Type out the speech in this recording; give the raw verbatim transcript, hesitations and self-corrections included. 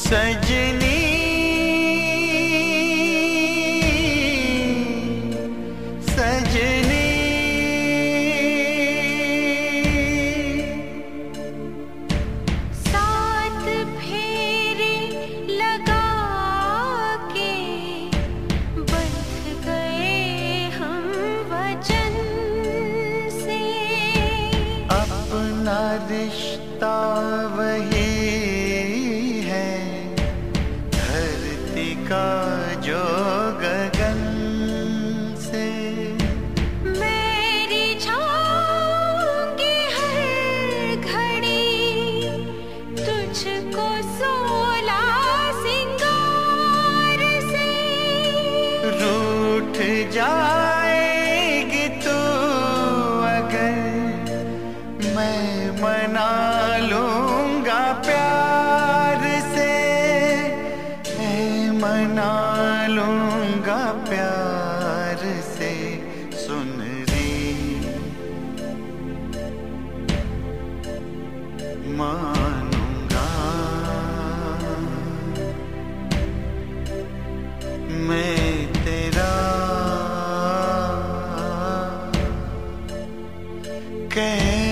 सजनी सजनी सात फेरे लगा के बंध गए हम वचन से। अपना रिश्ता वही का जो गगन से। मेरी छाऊंगी हर घड़ी तुझको सोला सिंगार से। रूठ जाएगी तू अगर मैं मना लूंगा प्यार से। मना लूंगा प्यार से। सुन री मानूंगा मैं तेरा कह